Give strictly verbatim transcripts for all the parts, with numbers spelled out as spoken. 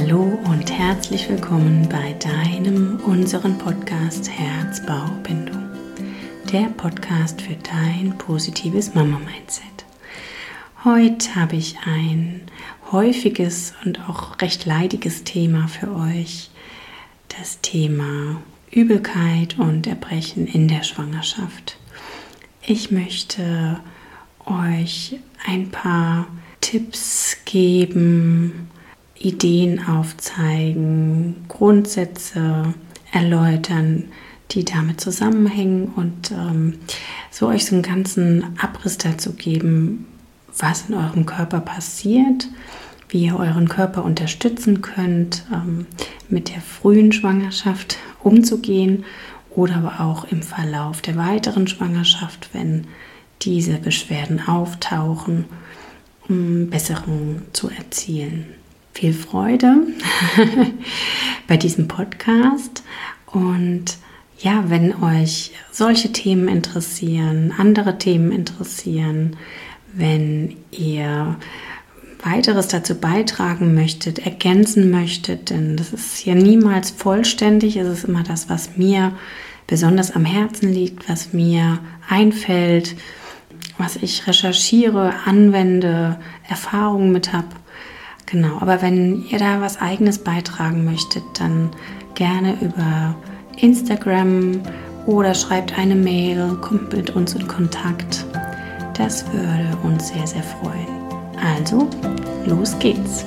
Hallo und herzlich willkommen bei deinem, unseren Podcast Herz-Bauch-Bindung. Der Podcast für dein positives Mama-Mindset. Heute habe ich ein häufiges und auch recht leidiges Thema für euch. Das Thema Übelkeit und Erbrechen in der Schwangerschaft. Ich möchte euch ein paar Tipps geben, Ideen aufzeigen, Grundsätze erläutern, die damit zusammenhängen und ähm, so euch so einen ganzen Abriss dazu geben, was in eurem Körper passiert, wie ihr euren Körper unterstützen könnt, ähm, mit der frühen Schwangerschaft umzugehen oder aber auch im Verlauf der weiteren Schwangerschaft, wenn diese Beschwerden auftauchen, um Besserung zu erzielen. Viel Freude bei diesem Podcast und ja, wenn euch solche Themen interessieren, andere Themen interessieren, wenn ihr weiteres dazu beitragen möchtet, ergänzen möchtet, denn das ist ja niemals vollständig, es ist immer das, was mir besonders am Herzen liegt, was mir einfällt, was ich recherchiere, anwende, Erfahrungen mit habe. Genau, aber wenn ihr da was Eigenes beitragen möchtet, dann gerne über Instagram oder schreibt eine Mail, kommt mit uns in Kontakt. Das würde uns sehr, sehr freuen. Also, los geht's!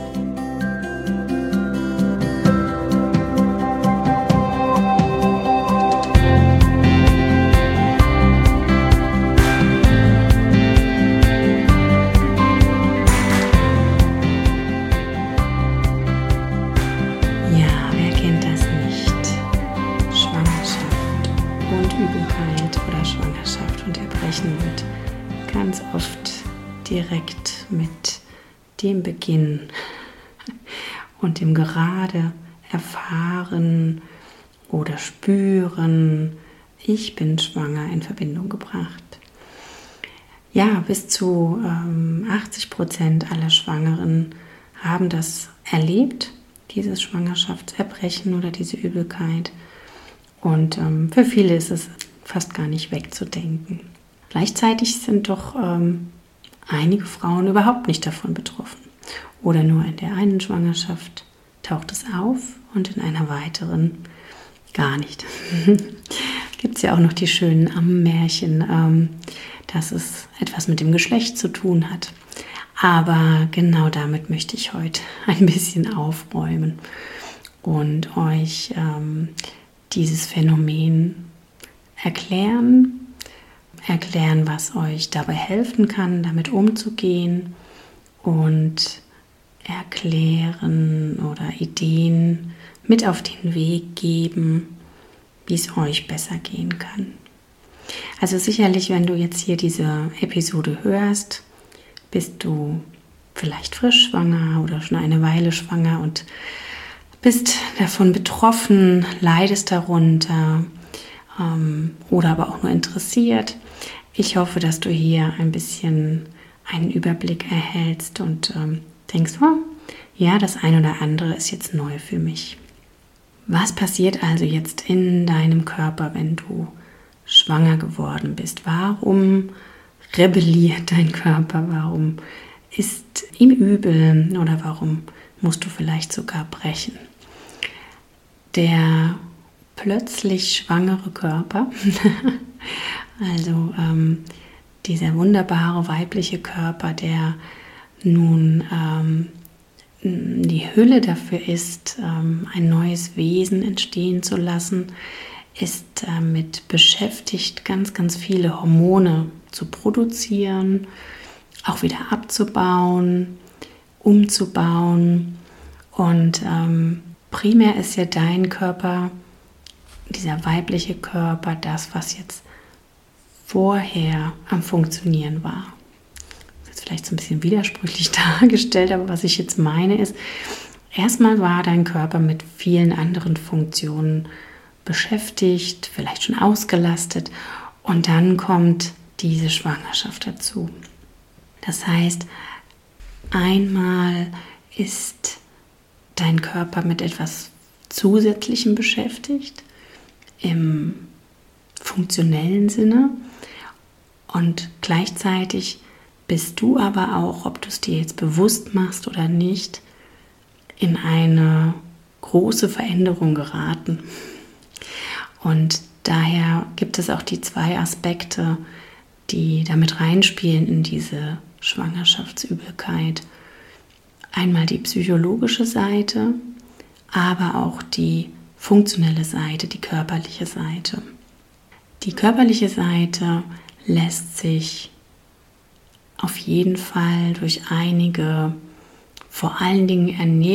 Übelkeit oder Schwangerschaft und Erbrechen wird ganz oft direkt mit dem Beginn und dem gerade erfahren oder spüren, ich bin schwanger, in Verbindung gebracht. Ja, bis zu ähm, achtzig Prozent aller Schwangeren haben das erlebt, dieses Schwangerschaftserbrechen oder diese Übelkeit. Und ähm, für viele ist es fast gar nicht wegzudenken. Gleichzeitig sind doch ähm, einige Frauen überhaupt nicht davon betroffen. Oder nur in der einen Schwangerschaft taucht es auf und in einer weiteren gar nicht. Gibt es ja auch noch die schönen Ammenmärchen, ähm, dass es etwas mit dem Geschlecht zu tun hat. Aber genau damit möchte ich heute ein bisschen aufräumen und euch ähm, dieses Phänomen erklären, erklären, was euch dabei helfen kann, damit umzugehen und erklären oder Ideen mit auf den Weg geben, wie es euch besser gehen kann. Also sicherlich, wenn du jetzt hier diese Episode hörst, bist du vielleicht frisch schwanger oder schon eine Weile schwanger und bist davon betroffen, leidest darunter ähm, oder aber auch nur interessiert. Ich hoffe, dass du hier ein bisschen einen Überblick erhältst und ähm, denkst, oh, ja, das eine oder andere ist jetzt neu für mich. Was passiert also jetzt in deinem Körper, wenn du schwanger geworden bist? Warum rebelliert dein Körper? Warum ist ihm übel oder warum musst du vielleicht sogar brechen? Der plötzlich schwangere Körper, also ähm, dieser wunderbare weibliche Körper, der nun ähm, die Hülle dafür ist, ähm, ein neues Wesen entstehen zu lassen, ist damit beschäftigt, ganz, ganz viele Hormone zu produzieren, auch wieder abzubauen, umzubauen und ähm, primär ist ja dein Körper, dieser weibliche Körper, das, was jetzt vorher am Funktionieren war. Das ist vielleicht so ein bisschen widersprüchlich dargestellt, aber was ich jetzt meine ist, erstmal war dein Körper mit vielen anderen Funktionen beschäftigt, vielleicht schon ausgelastet und dann kommt diese Schwangerschaft dazu. Das heißt, einmal ist deinen Körper mit etwas Zusätzlichem beschäftigt, im funktionellen Sinne, und gleichzeitig bist du aber auch, ob du es dir jetzt bewusst machst oder nicht, in eine große Veränderung geraten. Und daher gibt es auch die zwei Aspekte, die damit reinspielen in diese Schwangerschaftsübelkeit. Einmal die psychologische Seite, aber auch die funktionelle Seite, die körperliche Seite. Die körperliche Seite lässt sich auf jeden Fall durch einige, vor allen Dingen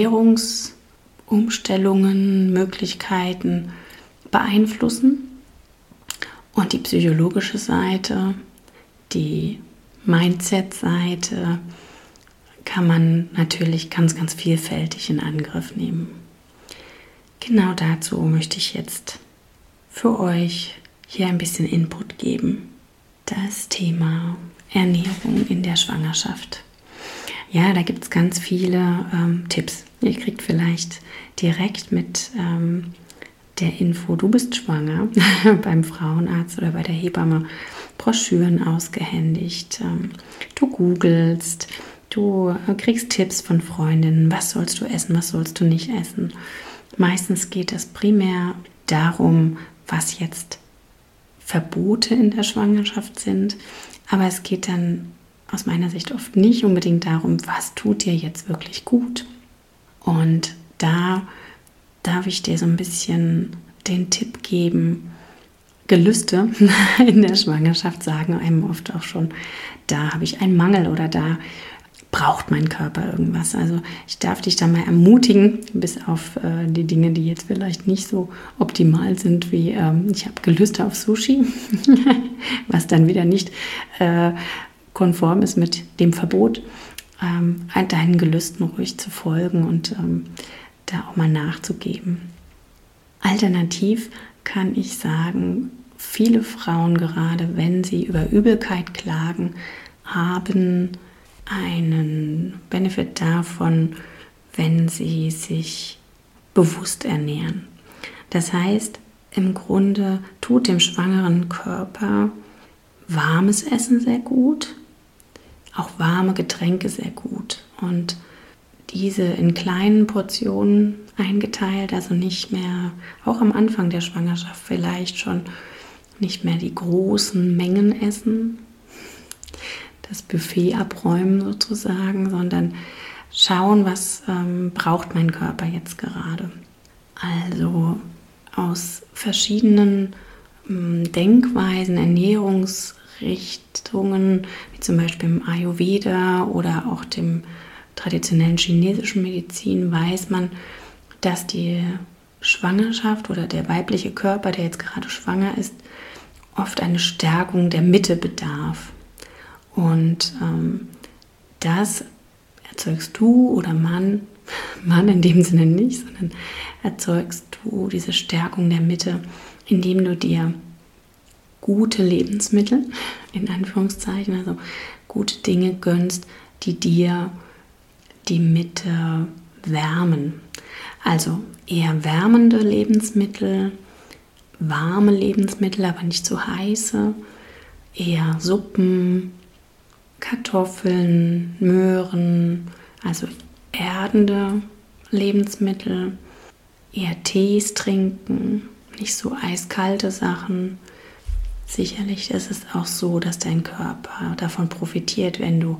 Ernährungsumstellungen, Möglichkeiten beeinflussen. Und die psychologische Seite, die Mindset-Seite, kann man natürlich ganz, ganz vielfältig in Angriff nehmen. Genau dazu möchte ich jetzt für euch hier ein bisschen Input geben. Das Thema Ernährung in der Schwangerschaft. Ja, da gibt es ganz viele ähm, Tipps. Ihr kriegt vielleicht direkt mit ähm, der Info, du bist schwanger, beim Frauenarzt oder bei der Hebamme Broschüren ausgehändigt. Ähm, du googelst, du äh, kriegst Tipps von Freundinnen, was sollst du essen, was sollst du nicht essen. Meistens geht es primär darum, was jetzt Verbote in der Schwangerschaft sind, aber es geht dann aus meiner Sicht oft nicht unbedingt darum, was tut dir jetzt wirklich gut. Und da darf ich dir so ein bisschen den Tipp geben, Gelüste in der Schwangerschaft sagen einem oft auch schon, da habe ich einen Mangel oder da braucht mein Körper irgendwas. Also ich darf dich da mal ermutigen, bis auf äh, die Dinge, die jetzt vielleicht nicht so optimal sind, wie ähm, ich habe Gelüste auf Sushi, was dann wieder nicht äh, konform ist mit dem Verbot, ähm, deinen Gelüsten ruhig zu folgen und ähm, da auch mal nachzugeben. Alternativ kann ich sagen, viele Frauen, gerade wenn sie über Übelkeit klagen, haben einen Benefit davon, wenn sie sich bewusst ernähren. Das heißt, im Grunde tut dem schwangeren Körper warmes Essen sehr gut, auch warme Getränke sehr gut. Und diese in kleinen Portionen eingeteilt, also nicht mehr, auch am Anfang der Schwangerschaft vielleicht schon, nicht mehr die großen Mengen essen, das Buffet abräumen sozusagen, sondern schauen, was ähm, braucht mein Körper jetzt gerade. Also aus verschiedenen ähm, Denkweisen, Ernährungsrichtungen, wie zum Beispiel im Ayurveda oder auch dem traditionellen chinesischen Medizin, weiß man, dass die Schwangerschaft oder der weibliche Körper, der jetzt gerade schwanger ist, oft eine Stärkung der Mitte bedarf. Und ähm, das erzeugst du oder Mann, Mann in dem Sinne nicht, sondern erzeugst du diese Stärkung der Mitte, indem du dir gute Lebensmittel, in Anführungszeichen, also gute Dinge gönnst, die dir die Mitte wärmen. Also eher wärmende Lebensmittel, warme Lebensmittel, aber nicht zu heiße, eher Suppen, Kartoffeln, Möhren, also erdende Lebensmittel, eher Tees trinken, nicht so eiskalte Sachen. Sicherlich ist es auch so, dass dein Körper davon profitiert, wenn du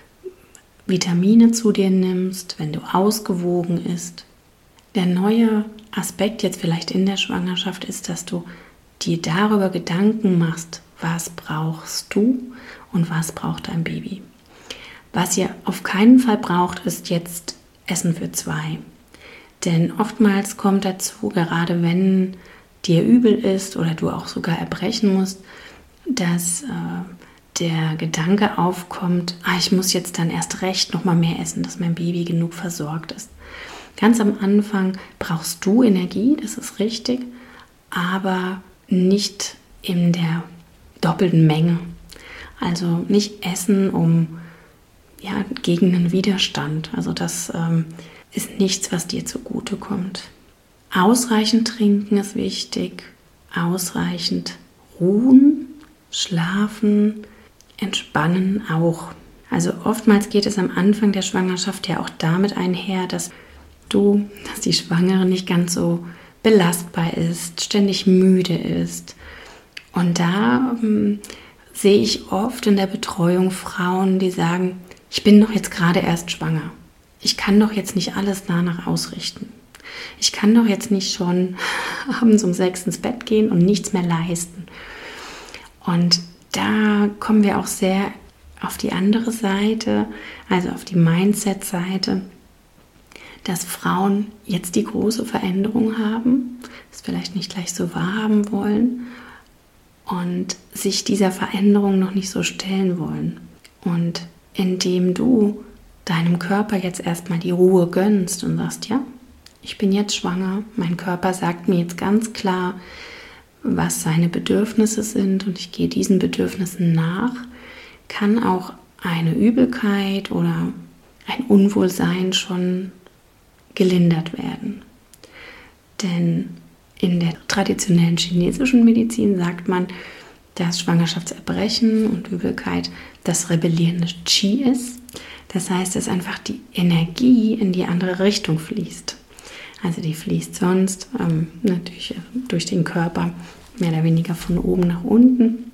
Vitamine zu dir nimmst, wenn du ausgewogen isst. Der neue Aspekt jetzt vielleicht in der Schwangerschaft ist, dass du dir darüber Gedanken machst, was brauchst du und was braucht dein Baby. Was ihr auf keinen Fall braucht, ist jetzt Essen für zwei. Denn oftmals kommt dazu, gerade wenn dir übel ist oder du auch sogar erbrechen musst, dass äh, der Gedanke aufkommt, ah, ich muss jetzt dann erst recht noch mal mehr essen, dass mein Baby genug versorgt ist. Ganz am Anfang brauchst du Energie, das ist richtig, aber nicht in der doppelten Menge. Also nicht essen um ja, gegen einen Widerstand. Also das ähm, ist nichts, was dir zugutekommt. Ausreichend trinken ist wichtig, ausreichend ruhen, schlafen, entspannen auch. Also oftmals geht es am Anfang der Schwangerschaft ja auch damit einher, dass du, dass die Schwangere nicht ganz so belastbar ist, ständig müde ist. Und da ähm, sehe ich oft in der Betreuung Frauen, die sagen, ich bin doch jetzt gerade erst schwanger. Ich kann doch jetzt nicht alles danach ausrichten. Ich kann doch jetzt nicht schon abends um sechs ins Bett gehen und nichts mehr leisten. Und da kommen wir auch sehr auf die andere Seite, also auf die Mindset-Seite, dass Frauen jetzt die große Veränderung haben, es vielleicht nicht gleich so wahrhaben wollen und sich dieser Veränderung noch nicht so stellen wollen. Und indem du deinem Körper jetzt erstmal die Ruhe gönnst und sagst, ja, ich bin jetzt schwanger, mein Körper sagt mir jetzt ganz klar, was seine Bedürfnisse sind und ich gehe diesen Bedürfnissen nach, kann auch eine Übelkeit oder ein Unwohlsein schon gelindert werden. Denn in der traditionellen chinesischen Medizin sagt man, dass Schwangerschaftserbrechen und Übelkeit das rebellierende Qi ist. Das heißt, dass einfach die Energie in die andere Richtung fließt. Also die fließt sonst ähm, natürlich durch den Körper mehr oder weniger von oben nach unten.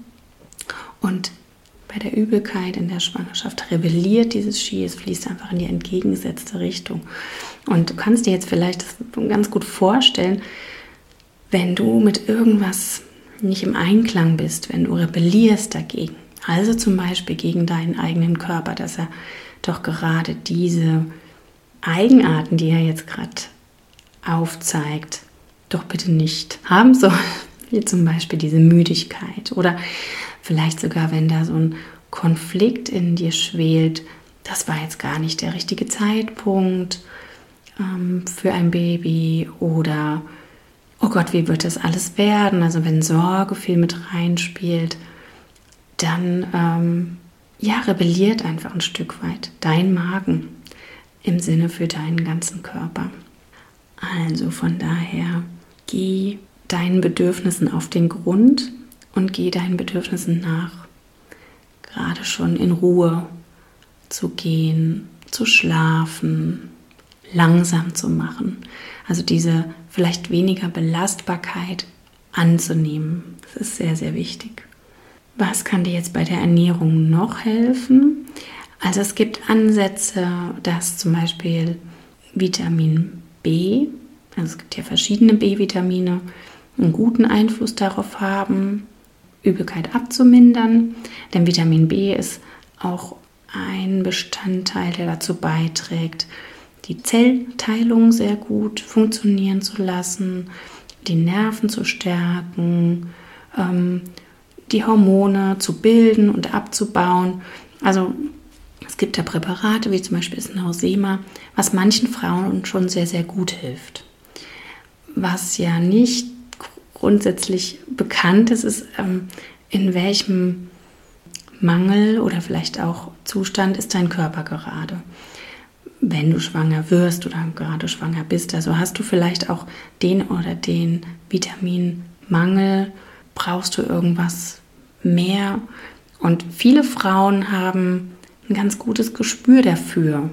Und bei der Übelkeit in der Schwangerschaft rebelliert dieses Qi, es fließt einfach in die entgegengesetzte Richtung. Und du kannst dir jetzt vielleicht das ganz gut vorstellen, wenn du mit irgendwas nicht im Einklang bist, wenn du rebellierst dagegen, also zum Beispiel gegen deinen eigenen Körper, dass er doch gerade diese Eigenarten, die er jetzt gerade aufzeigt, doch bitte nicht haben soll, wie zum Beispiel diese Müdigkeit oder vielleicht sogar, wenn da so ein Konflikt in dir schwelt, das war jetzt gar nicht der richtige Zeitpunkt ähm, für ein Baby oder oh Gott, wie wird das alles werden? Also wenn Sorge viel mit reinspielt, dann ähm, ja, rebelliert einfach ein Stück weit dein Magen im Sinne für deinen ganzen Körper. Also von daher, geh deinen Bedürfnissen auf den Grund und geh deinen Bedürfnissen nach. Gerade schon in Ruhe zu gehen, zu schlafen, langsam zu machen. Also diese vielleicht weniger Belastbarkeit anzunehmen. Das ist sehr, sehr wichtig. Was kann dir jetzt bei der Ernährung noch helfen? Also es gibt Ansätze, dass zum Beispiel Vitamin B, also es gibt ja verschiedene B-Vitamine, einen guten Einfluss darauf haben, Übelkeit abzumindern. Denn Vitamin B ist auch ein Bestandteil, der dazu beiträgt, die Zellteilung sehr gut funktionieren zu lassen, die Nerven zu stärken, ähm, die Hormone zu bilden und abzubauen. Also es gibt da Präparate, wie zum Beispiel das Nausema, was manchen Frauen schon sehr, sehr gut hilft. Was ja nicht grundsätzlich bekannt ist, ist, ähm, in welchem Mangel oder vielleicht auch Zustand ist dein Körper gerade. Wenn du schwanger wirst oder gerade schwanger bist, also hast du vielleicht auch den oder den Vitaminmangel, brauchst du irgendwas mehr? Und viele Frauen haben ein ganz gutes Gespür dafür,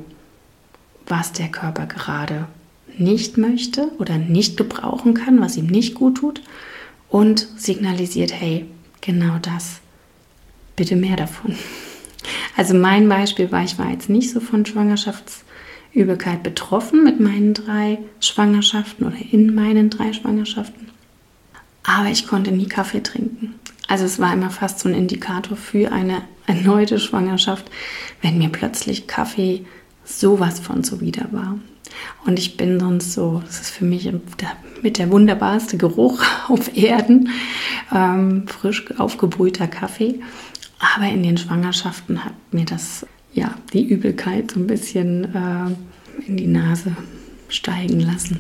was der Körper gerade nicht möchte oder nicht gebrauchen kann, was ihm nicht gut tut und signalisiert, hey, genau das, bitte mehr davon. Also mein Beispiel war, ich war jetzt nicht so von Schwangerschaftsübelkeit betroffen mit meinen drei Schwangerschaften oder in meinen drei Schwangerschaften, aber ich konnte nie Kaffee trinken. Also es war immer fast so ein Indikator für eine erneute Schwangerschaft, wenn mir plötzlich Kaffee sowas von zuwider war. Und ich bin sonst so, das ist für mich mit der wunderbarste Geruch auf Erden, ähm, frisch aufgebrühter Kaffee. Aber in den Schwangerschaften hat mir das, ja, die Übelkeit so ein bisschen äh, in die Nase steigen lassen.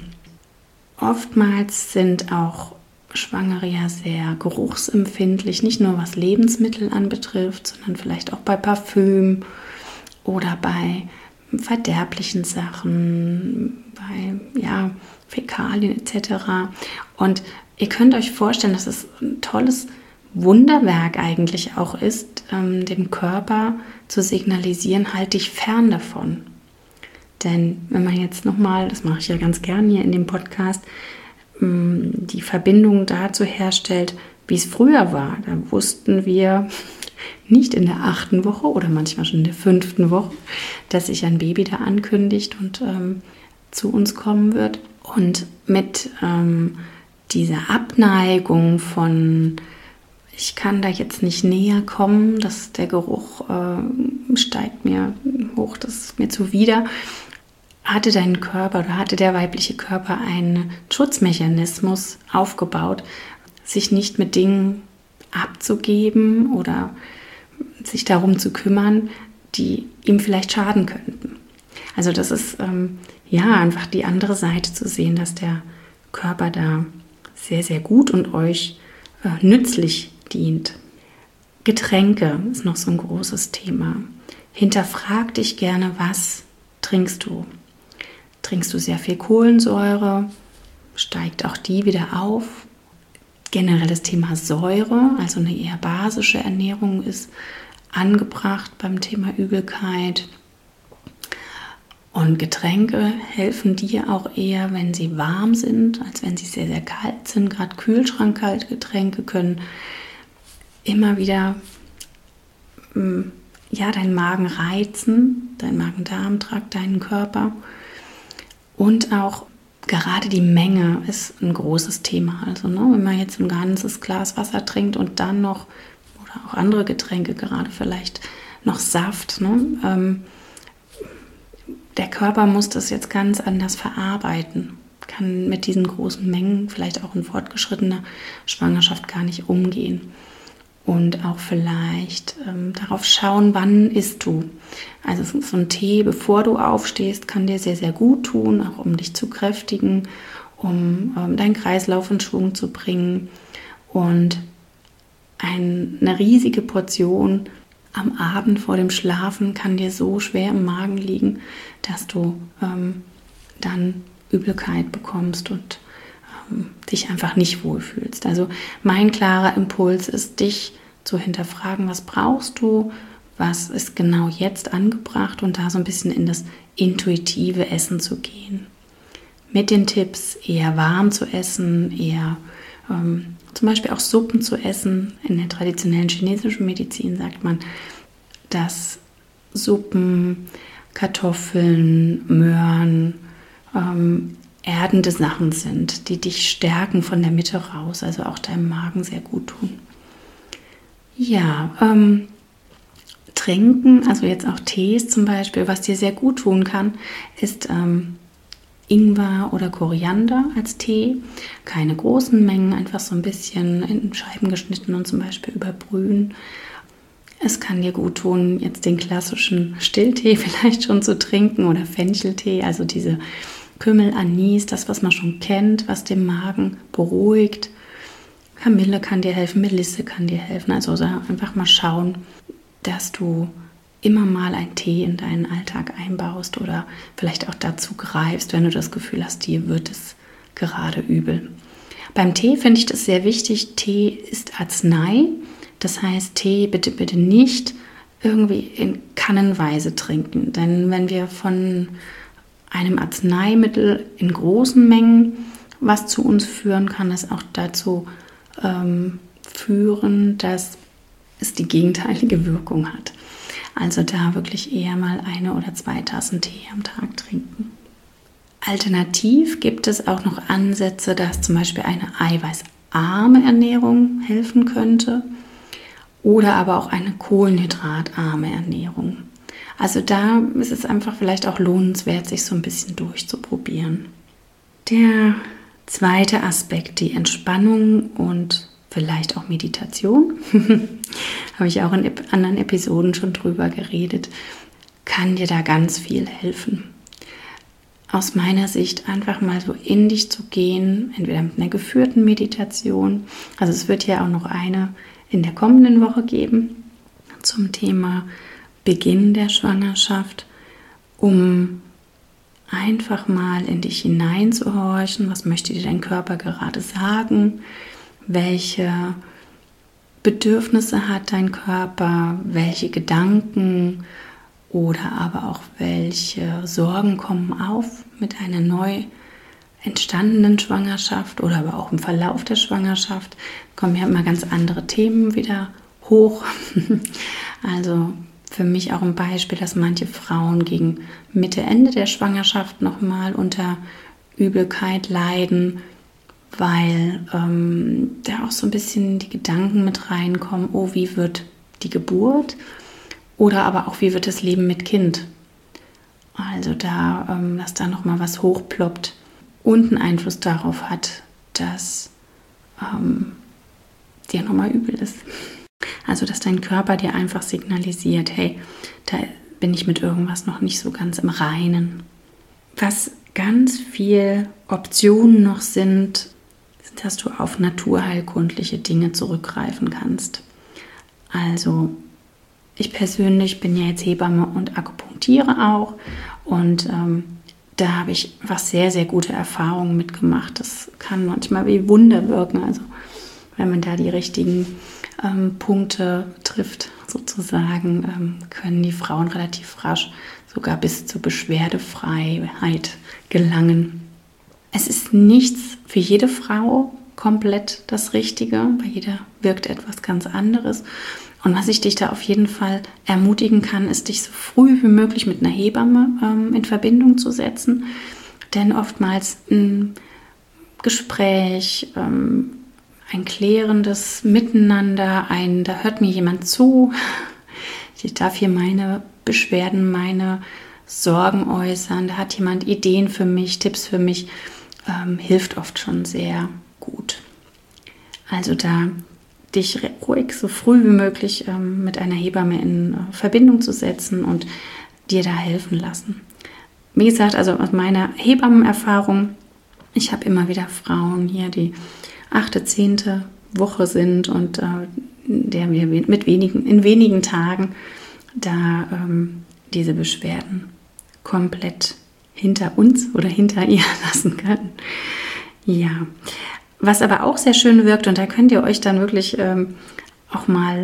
Oftmals sind auch Schwangere ja sehr geruchsempfindlich, nicht nur was Lebensmittel anbetrifft, sondern vielleicht auch bei Parfüm oder bei verderblichen Sachen, bei ja, Fäkalien et cetera. Und ihr könnt euch vorstellen, dass es ein tolles Wunderwerk eigentlich auch ist, ähm, dem Körper zu signalisieren, halt dich fern davon. Denn wenn man jetzt nochmal, das mache ich ja ganz gern hier in dem Podcast, ähm, die Verbindung dazu herstellt, wie es früher war. Da wussten wir nicht in der achten Woche oder manchmal schon in der fünften Woche, dass sich ein Baby da ankündigt und ähm, zu uns kommen wird. Und mit ähm, dieser Abneigung von, ich kann da jetzt nicht näher kommen, dass der Geruch äh, steigt mir hoch, das ist mir zuwider, hatte dein Körper oder hatte der weibliche Körper einen Schutzmechanismus aufgebaut, sich nicht mit Dingen abzugeben oder sich darum zu kümmern, die ihm vielleicht schaden könnten. Also das ist ähm, ja einfach die andere Seite zu sehen, dass der Körper da sehr, sehr gut und euch äh, nützlich dient. Getränke ist noch so ein großes Thema. Hinterfrag dich gerne, was trinkst du? Trinkst du sehr viel Kohlensäure? Steigt auch die wieder auf? Generell das Thema Säure, also eine eher basische Ernährung ist angebracht beim Thema Übelkeit. Und Getränke helfen dir auch eher, wenn sie warm sind, als wenn sie sehr, sehr kalt sind. Gerade kühlschrankkalte Getränke können immer wieder ja, deinen Magen reizen, deinen Magen-Darm-Trakt, deinen Körper. Und auch gerade die Menge ist ein großes Thema. Also ne, wenn man jetzt ein ganzes Glas Wasser trinkt und dann noch, oder auch andere Getränke, gerade vielleicht noch Saft, ne, ähm, der Körper muss das jetzt ganz anders verarbeiten, kann mit diesen großen Mengen vielleicht auch in fortgeschrittener Schwangerschaft gar nicht umgehen. Und auch vielleicht ähm, darauf schauen, wann isst du. Also so ein Tee, bevor du aufstehst, kann dir sehr, sehr gut tun, auch um dich zu kräftigen, um ähm, deinen Kreislauf in Schwung zu bringen. Und ein, eine riesige Portion am Abend vor dem Schlafen kann dir so schwer im Magen liegen, dass du ähm, dann Übelkeit bekommst und dich einfach nicht wohlfühlst. Also mein klarer Impuls ist, dich zu hinterfragen, was brauchst du, was ist genau jetzt angebracht und da so ein bisschen in das intuitive Essen zu gehen. Mit den Tipps, eher warm zu essen, eher ähm, zum Beispiel auch Suppen zu essen. In der traditionellen chinesischen Medizin sagt man, dass Suppen, Kartoffeln, Möhren, ähm, erdende Sachen sind, die dich stärken von der Mitte raus, also auch deinem Magen sehr gut tun. Ja, ähm, trinken, also jetzt auch Tees zum Beispiel, was dir sehr gut tun kann, ist ähm, Ingwer oder Koriander als Tee. Keine großen Mengen, einfach so ein bisschen in Scheiben geschnitten und zum Beispiel überbrühen. Es kann dir gut tun, jetzt den klassischen Stilltee vielleicht schon zu trinken oder Fencheltee, also diese Kümmel, Anis, das, was man schon kennt, was den Magen beruhigt. Kamille kann dir helfen, Melisse kann dir helfen. Also einfach mal schauen, dass du immer mal einen Tee in deinen Alltag einbaust oder vielleicht auch dazu greifst, wenn du das Gefühl hast, dir wird es gerade übel. Beim Tee finde ich das sehr wichtig. Tee ist Arznei. Das heißt, Tee bitte, bitte nicht irgendwie in Kannenweise trinken. Denn wenn wir von einem Arzneimittel in großen Mengen, was zu uns führen, kann es auch dazu ähm, führen, dass es die gegenteilige Wirkung hat. Also da wirklich eher mal eine oder zwei Tassen Tee am Tag trinken. Alternativ gibt es auch noch Ansätze, dass zum Beispiel eine eiweißarme Ernährung helfen könnte oder aber auch eine kohlenhydratarme Ernährung. Also da ist es einfach vielleicht auch lohnenswert, sich so ein bisschen durchzuprobieren. Der zweite Aspekt, die Entspannung und vielleicht auch Meditation, habe ich auch in anderen Episoden schon drüber geredet, kann dir da ganz viel helfen. Aus meiner Sicht einfach mal so in dich zu gehen, entweder mit einer geführten Meditation, also es wird ja auch noch eine in der kommenden Woche geben zum Thema Beginn der Schwangerschaft um einfach mal in dich hineinzuhorchen, was möchte dir dein Körper gerade sagen, welche Bedürfnisse hat dein Körper, welche Gedanken oder aber auch welche Sorgen kommen auf mit einer neu entstandenen Schwangerschaft oder aber auch im Verlauf der Schwangerschaft. Kommen ja immer ganz andere Themen wieder hoch. Also für mich auch ein Beispiel, dass manche Frauen gegen Mitte, Ende der Schwangerschaft nochmal unter Übelkeit leiden, weil ähm, da auch so ein bisschen die Gedanken mit reinkommen, oh, wie wird die Geburt oder aber auch, wie wird das Leben mit Kind? Also da, ähm, dass da nochmal was hochploppt und einen Einfluss darauf hat, dass ähm, dir nochmal übel ist. Also dass dein Körper dir einfach signalisiert, hey, da bin ich mit irgendwas noch nicht so ganz im Reinen. Was ganz viele Optionen noch sind, dass du auf naturheilkundliche Dinge zurückgreifen kannst. Also ich persönlich bin ja jetzt Hebamme und akupunktiere auch und ähm, da habe ich was sehr, sehr gute Erfahrungen mitgemacht. Das kann manchmal wie Wunder wirken, also wenn man da die richtigen ähm, Punkte trifft sozusagen, ähm, können die Frauen relativ rasch sogar bis zur Beschwerdefreiheit gelangen. Es ist nichts für jede Frau komplett das Richtige. Bei jeder wirkt etwas ganz anderes. Und was ich dich da auf jeden Fall ermutigen kann, ist, dich so früh wie möglich mit einer Hebamme ähm, in Verbindung zu setzen. Denn oftmals ein Gespräch, ähm, ein klärendes Miteinander, ein, da hört mir jemand zu. Ich darf hier meine Beschwerden, meine Sorgen äußern. Da hat jemand Ideen für mich, Tipps für mich. Ähm, hilft oft schon sehr gut. Also da dich ruhig so früh wie möglich ähm, mit einer Hebamme in äh, Verbindung zu setzen und dir da helfen lassen. Wie gesagt, also aus meiner Hebammenerfahrung, ich habe immer wieder Frauen hier, die achte, zehnte Woche sind und äh, der wir mit wenigen, in wenigen Tagen da ähm, diese Beschwerden komplett hinter uns oder hinter ihr lassen können. Ja, was aber auch sehr schön wirkt, und da könnt ihr euch dann wirklich ähm, auch mal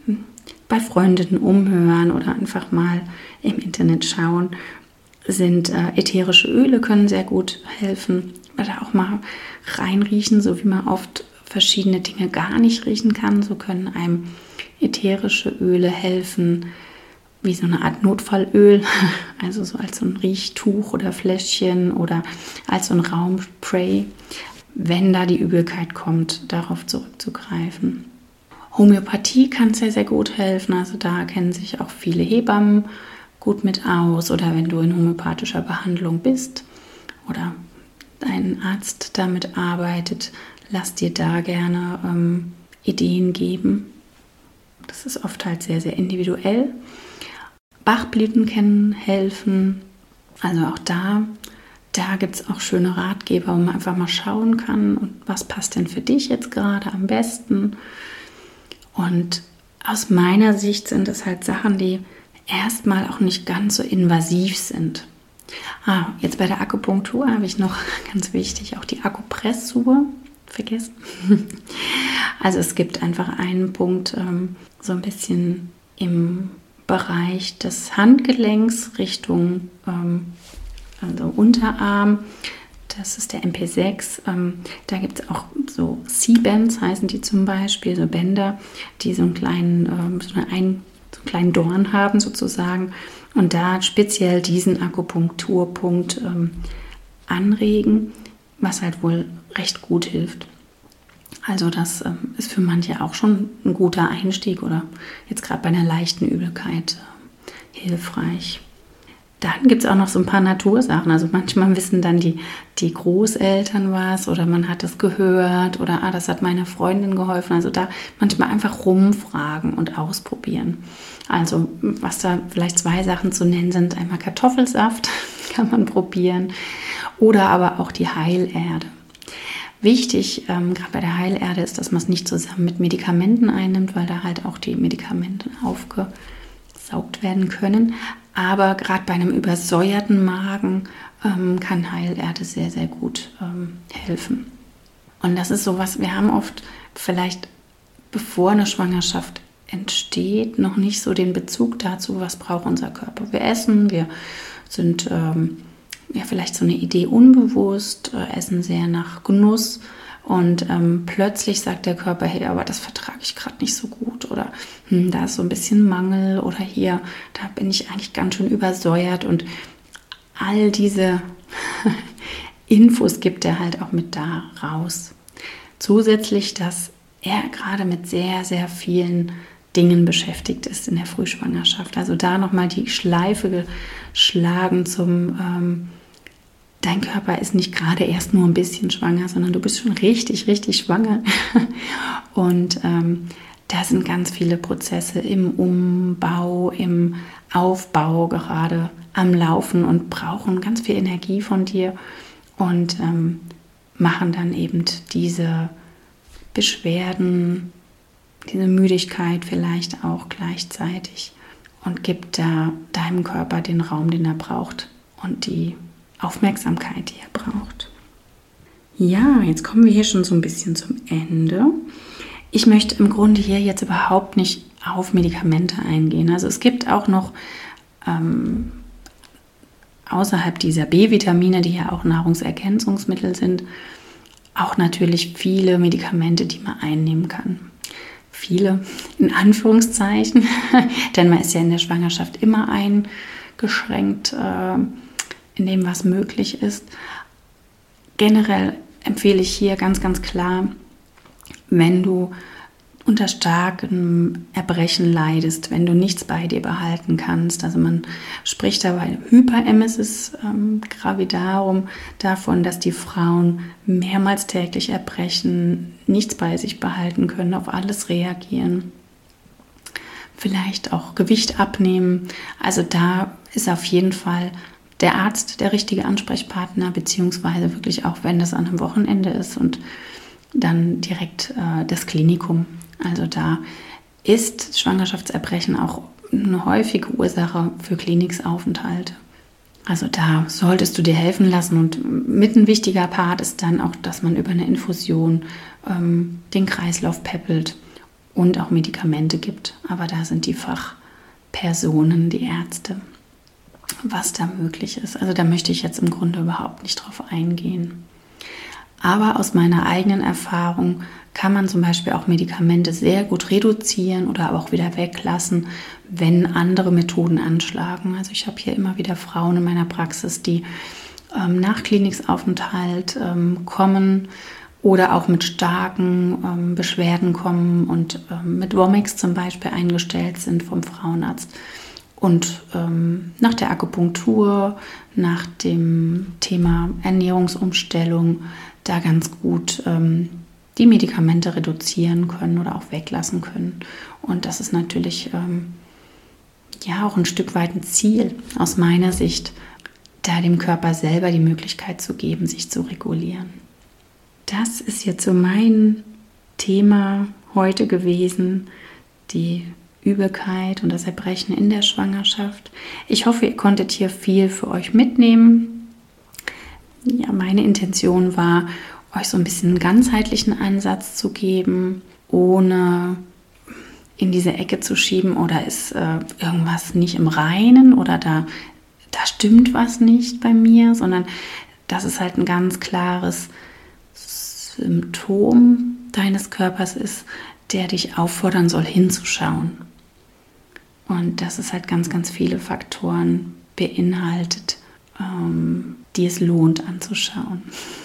bei Freundinnen umhören oder einfach mal im Internet schauen, sind äh, ätherische Öle, können sehr gut helfen. Oder auch mal reinriechen, so wie man oft verschiedene Dinge gar nicht riechen kann. So können einem ätherische Öle helfen, wie so eine Art Notfallöl, also so als so ein Riechtuch oder Fläschchen oder als so ein Raumspray, wenn da die Übelkeit kommt, darauf zurückzugreifen. Homöopathie kann sehr, sehr gut helfen, also da kennen sich auch viele Hebammen gut mit aus, oder wenn du in homöopathischer Behandlung bist oder dein Arzt damit arbeitet, lass dir da gerne ähm, Ideen geben. Das ist oft halt sehr, sehr individuell. Bachblüten kennen helfen, also auch da, da gibt es auch schöne Ratgeber, wo man einfach mal schauen kann, und was passt denn für dich jetzt gerade am besten. Und aus meiner Sicht sind es halt Sachen, die erstmal auch nicht ganz so invasiv sind. Ah, jetzt bei der Akupunktur habe ich noch ganz wichtig auch die Akupressur vergessen. Also es gibt einfach einen Punkt ähm, so ein bisschen im Bereich des Handgelenks Richtung ähm, also Unterarm. Das ist der M P sechs. Ähm, da gibt es auch so C-Bands, heißen die zum Beispiel, so Bänder, die so einen kleinen, ähm, so eine ein, so einen kleinen Dorn haben sozusagen. Und da speziell diesen Akupunkturpunkt ähm, anregen, was halt wohl recht gut hilft. Also das ähm, ist für manche auch schon ein guter Einstieg oder jetzt gerade bei einer leichten Übelkeit äh, hilfreich. Dann gibt es auch noch so ein paar Natursachen. Also manchmal wissen dann die, die Großeltern was oder man hat es gehört oder ah, das hat meiner Freundin geholfen. Also da manchmal einfach rumfragen und ausprobieren. Also was da vielleicht zwei Sachen zu nennen sind, einmal Kartoffelsaft kann man probieren oder aber auch die Heilerde. Wichtig, ähm, gerade bei der Heilerde, ist, dass man es nicht zusammen mit Medikamenten einnimmt, weil da halt auch die Medikamente aufge aufgesaugt werden können. Aber gerade bei einem übersäuerten Magen ähm, kann Heilerde sehr, sehr gut ähm, helfen. Und das ist sowas, wir haben oft vielleicht, bevor eine Schwangerschaft entsteht, noch nicht so den Bezug dazu, was braucht unser Körper. Wir essen, wir sind ähm, ja vielleicht so eine Idee unbewusst, äh, essen sehr nach Genuss und ähm, plötzlich sagt der Körper, hey, aber das vertrage ich gerade nicht so gut oder hm, da ist so ein bisschen Mangel oder hier, da bin ich eigentlich ganz schön übersäuert und all diese Infos gibt er halt auch mit da raus. Zusätzlich, dass er gerade mit sehr, sehr vielen Dingen beschäftigt ist in der Frühschwangerschaft. Also da nochmal die Schleife geschlagen zum, ähm, dein Körper ist nicht gerade erst nur ein bisschen schwanger, sondern du bist schon richtig, richtig schwanger. Und ähm, da sind ganz viele Prozesse im Umbau, im Aufbau gerade am Laufen und brauchen ganz viel Energie von dir und ähm, machen dann eben diese Beschwerden, diese Müdigkeit vielleicht auch gleichzeitig und gibt da deinem Körper den Raum, den er braucht und die Aufmerksamkeit, die er braucht. Ja, jetzt kommen wir hier schon so ein bisschen zum Ende. Ich möchte im Grunde hier jetzt überhaupt nicht auf Medikamente eingehen. Also es gibt auch noch ähm, außerhalb dieser B-Vitamine, die ja auch Nahrungsergänzungsmittel sind, auch natürlich viele Medikamente, die man einnehmen kann. Viele in Anführungszeichen, denn man ist ja in der Schwangerschaft immer eingeschränkt äh, in dem, was möglich ist. Generell empfehle ich hier ganz, ganz klar, wenn du unter starkem Erbrechen leidest, wenn du nichts bei dir behalten kannst. Also man spricht dabei Hyperemesis ähm, gravidarum davon, dass die Frauen mehrmals täglich erbrechen, nichts bei sich behalten können, auf alles reagieren. Vielleicht auch Gewicht abnehmen. Also da ist auf jeden Fall der Arzt der richtige Ansprechpartner, beziehungsweise wirklich auch, wenn das an einem Wochenende ist und dann direkt äh, das Klinikum. Also da ist Schwangerschaftserbrechen auch eine häufige Ursache für Klinikaufenthalte. Also da solltest du dir helfen lassen und mit ein wichtiger Part ist dann auch, dass man über eine Infusion ähm, den Kreislauf peppelt und auch Medikamente gibt. Aber da sind die Fachpersonen, die Ärzte, was da möglich ist. Also da möchte ich jetzt im Grunde überhaupt nicht drauf eingehen. Aber aus meiner eigenen Erfahrung kann man zum Beispiel auch Medikamente sehr gut reduzieren oder auch wieder weglassen, wenn andere Methoden anschlagen. Also ich habe hier immer wieder Frauen in meiner Praxis, die ähm, nach Klinikaufenthalt ähm, kommen oder auch mit starken ähm, Beschwerden kommen und ähm, mit Womex zum Beispiel eingestellt sind vom Frauenarzt. Und ähm, nach der Akupunktur, nach dem Thema Ernährungsumstellung, da ganz gut ähm, die Medikamente reduzieren können oder auch weglassen können. Und das ist natürlich ähm, ja auch ein Stück weit ein Ziel aus meiner Sicht, da dem Körper selber die Möglichkeit zu geben, sich zu regulieren. Das ist jetzt so mein Thema heute gewesen, die Übelkeit und das Erbrechen in der Schwangerschaft. Ich hoffe, ihr konntet hier viel für euch mitnehmen. Ja, meine Intention war, euch so ein bisschen einen ganzheitlichen Ansatz zu geben, ohne in diese Ecke zu schieben oder ist äh, irgendwas nicht im Reinen oder da, da stimmt was nicht bei mir, sondern dass es halt ein ganz klares Symptom deines Körpers ist, der dich auffordern soll, hinzuschauen. Und dass es halt ganz, ganz viele Faktoren beinhaltet, ähm, die es lohnt anzuschauen.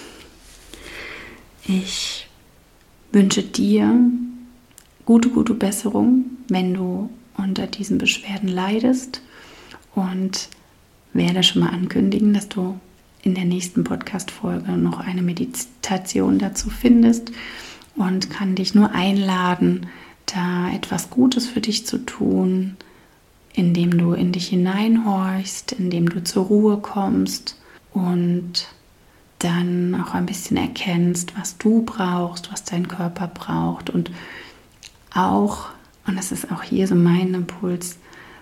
Ich wünsche dir gute, gute Besserung, wenn du unter diesen Beschwerden leidest und werde schon mal ankündigen, dass du in der nächsten Podcast-Folge noch eine Meditation dazu findest und kann dich nur einladen, da etwas Gutes für dich zu tun, indem du in dich hineinhorchst, indem du zur Ruhe kommst und dann auch ein bisschen erkennst, was du brauchst, was dein Körper braucht und auch, und das ist auch hier so mein Impuls,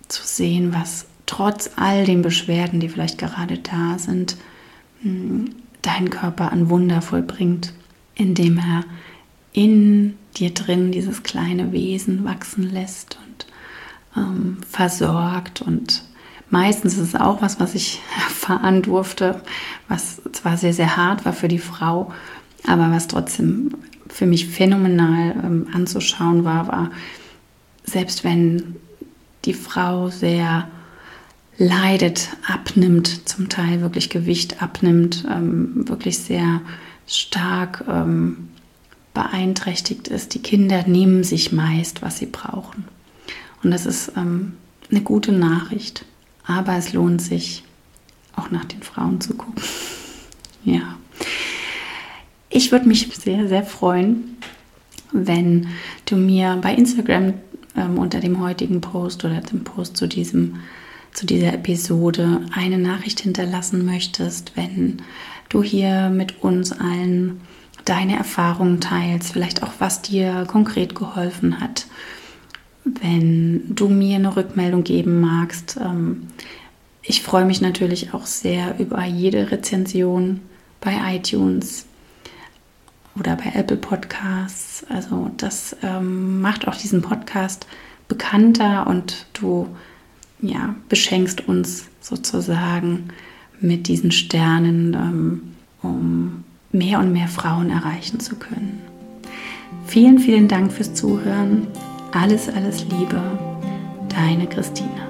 zu sehen, was trotz all den Beschwerden, die vielleicht gerade da sind, deinen Körper an Wunder vollbringt, indem er in dir drin dieses kleine Wesen wachsen lässt und ähm, versorgt. Und meistens ist es auch was, was ich erfahren durfte, was zwar sehr, sehr hart war für die Frau, aber was trotzdem für mich phänomenal ähm, anzuschauen war, war, selbst wenn die Frau sehr leidet, abnimmt, zum Teil wirklich Gewicht abnimmt, ähm, wirklich sehr stark ähm, beeinträchtigt ist. Die Kinder nehmen sich meist, was sie brauchen. Und das ist ähm, eine gute Nachricht. Aber es lohnt sich, auch nach den Frauen zu gucken. Ja. Ich würde mich sehr, sehr freuen, wenn du mir bei Instagram ähm, unter dem heutigen Post oder dem Post zu diesem zu dieser Episode eine Nachricht hinterlassen möchtest, wenn du hier mit uns allen deine Erfahrungen teilst, vielleicht auch was dir konkret geholfen hat. Wenn du mir eine Rückmeldung geben magst, ich freue mich natürlich auch sehr über jede Rezension bei iTunes oder bei Apple Podcasts. Also das macht auch diesen Podcast bekannter und du ja, beschenkst uns sozusagen mit diesen Sternen, ähm, um mehr und mehr Frauen erreichen zu können. Vielen, vielen Dank fürs Zuhören. Alles, alles Liebe. Deine Christina.